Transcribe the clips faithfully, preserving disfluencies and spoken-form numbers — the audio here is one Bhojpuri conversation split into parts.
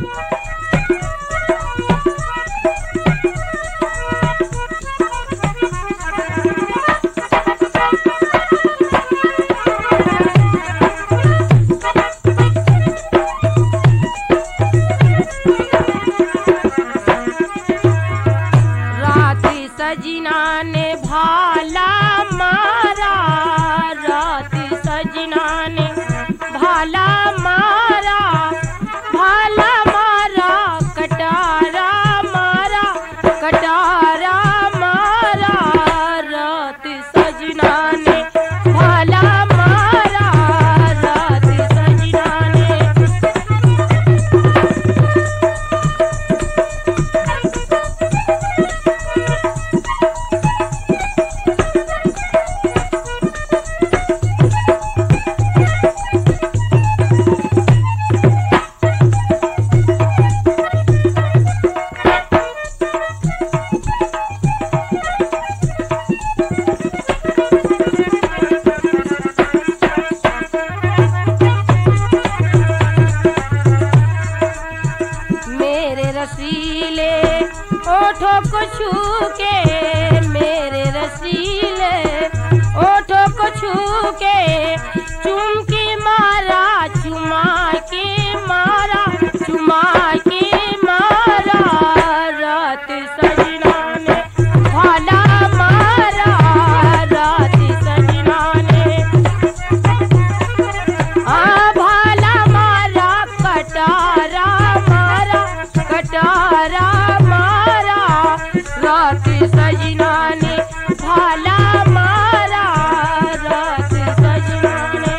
सजना ने भाला मारा, रात सजना ने भाला मारा, भाला मारा कटारा मारा, कटारा मारा, रात सजना ने भाला मारा, रात सजना ने। रसीले ओठों को छू के, मेरे रसीले ओठों को छू के, चुम के मारा, चुमा के मारा, चुमा के मारा, रात सजना ने भाला मारा, रात सजना ने आ भाला मारा, कटारा मारा, कटारा मारा, रात सजना ने भाला मारा, रात सजना ने।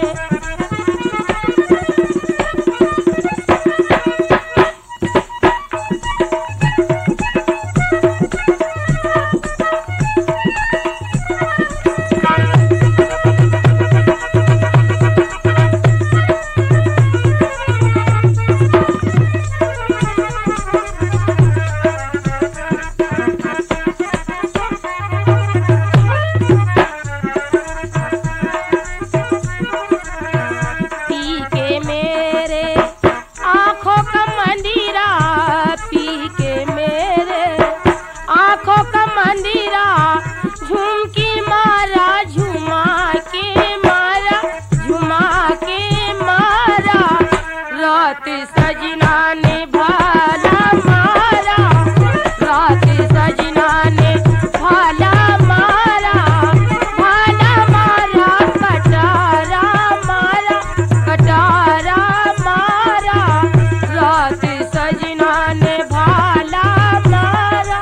झुमकी मारा, झुमा के मारा, झुमा के मारा, रात सजना ने भाला मारा, रात सजना ने भाला मारा, भाला मारा कटारा मारा, कटारा मारा, रात सजना ने भाला मारा।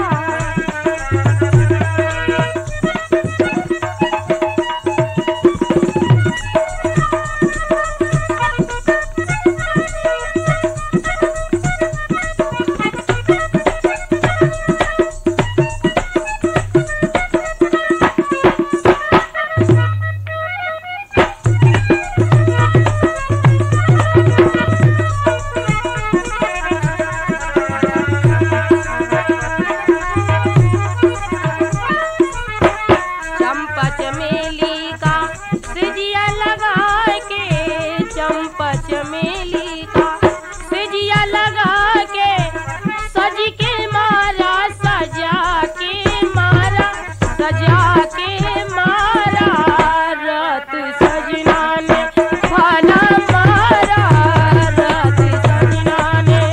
चंपा चमेली का सिजिया लगा के, चंपा चमेली का सिजिया लगा के, सज के मारा, सजा के मारा, सजा के मारा, रात सजना ने भाला मारा, रात सजना ने।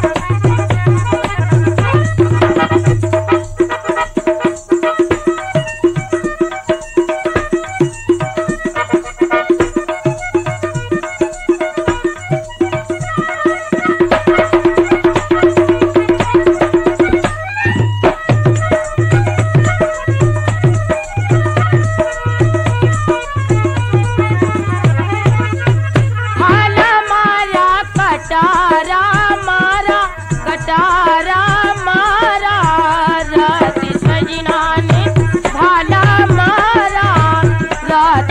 कटारा मारा, कटारा मारा, रात सजना ने भाला मारा, रात